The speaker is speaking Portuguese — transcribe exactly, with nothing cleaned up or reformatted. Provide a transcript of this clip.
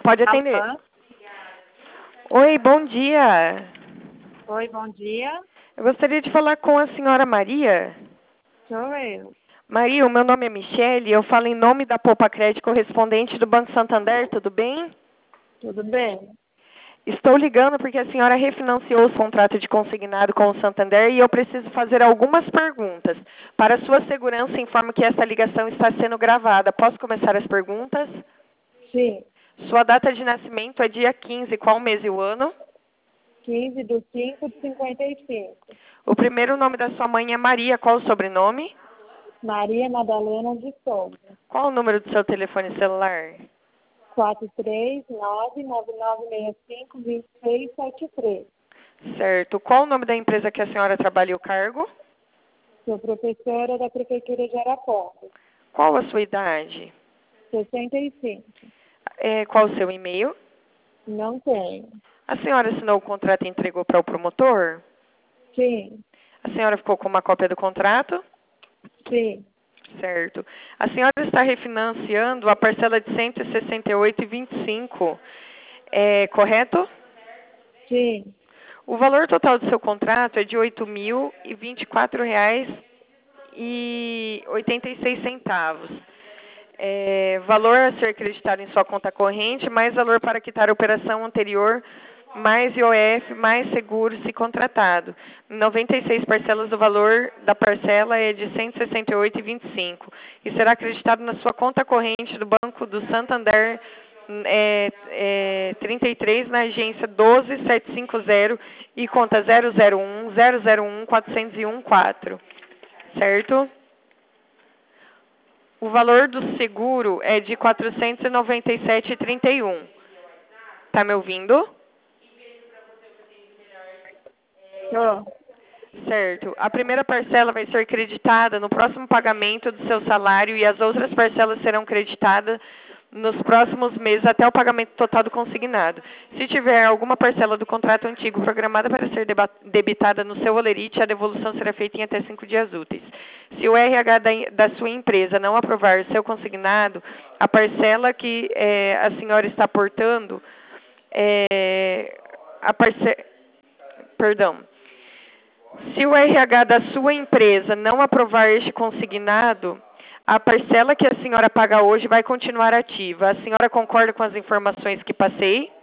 Pode atender. Alô? Oi, bom dia. Oi, bom dia. Eu gostaria de falar com a senhora Maria. Sou eu. Maria, o meu nome é Michele, eu falo em nome da Poupa Crédito correspondente do Banco Santander, tudo bem? Tudo bem? Estou ligando porque a senhora refinanciou o contrato de consignado com o Santander e eu preciso fazer algumas perguntas. Para sua segurança, informo que essa ligação está sendo gravada. Posso começar as perguntas? Sim. Sua data de nascimento é dia quinze, qual mês e o ano? quinze do cinco de cinquenta e cinco. O primeiro nome da sua mãe é Maria, qual o sobrenome? Maria Madalena de Souza. Qual o número do seu telefone celular? quatro três nove nove nove seis cinco dois seis sete três. Certo. Qual o nome da empresa que a senhora trabalha e o cargo? Sou professora da Prefeitura de Arapongas. Qual a sua idade? sessenta e cinco. É, qual o seu e-mail? Não tenho. A senhora assinou o contrato e entregou para o promotor? Sim. A senhora ficou com uma cópia do contrato? Sim. Certo. A senhora está refinanciando a parcela de cento e sessenta e oito reais e vinte e cinco centavos. É correto? Sim. O valor total do seu contrato é de oito mil e vinte e quatro reais e oitenta e seis centavos. É, valor a ser acreditado em sua conta corrente, mais valor para quitar a operação anterior, mais I O F, mais seguro se contratado. noventa e seis parcelas do valor da parcela é de cento e sessenta e oito reais e vinte e cinco centavos e será acreditado na sua conta corrente do Banco do Santander é, é, trinta e três na agência doze mil setecentos e cinquenta e conta zero zero um zero zero um quatrocentos e quatorze, certo? O valor do seguro é de quatrocentos e noventa e sete reais e trinta e um centavos. Tá me ouvindo? Tô. Certo. A primeira parcela vai ser creditada no próximo pagamento do seu salário e as outras parcelas serão creditadas nos próximos meses até o pagamento total do consignado. Se tiver alguma parcela do contrato antigo programada para ser deba- debitada no seu holerite, a devolução será feita em até cinco dias úteis. Se o R H da, da sua empresa não aprovar o seu consignado, a parcela que eh, a senhora está portando, eh, a parce... perdão. Se o R H da sua empresa não aprovar este consignado, a parcela que a senhora paga hoje vai continuar ativa. A senhora concorda com as informações que passei?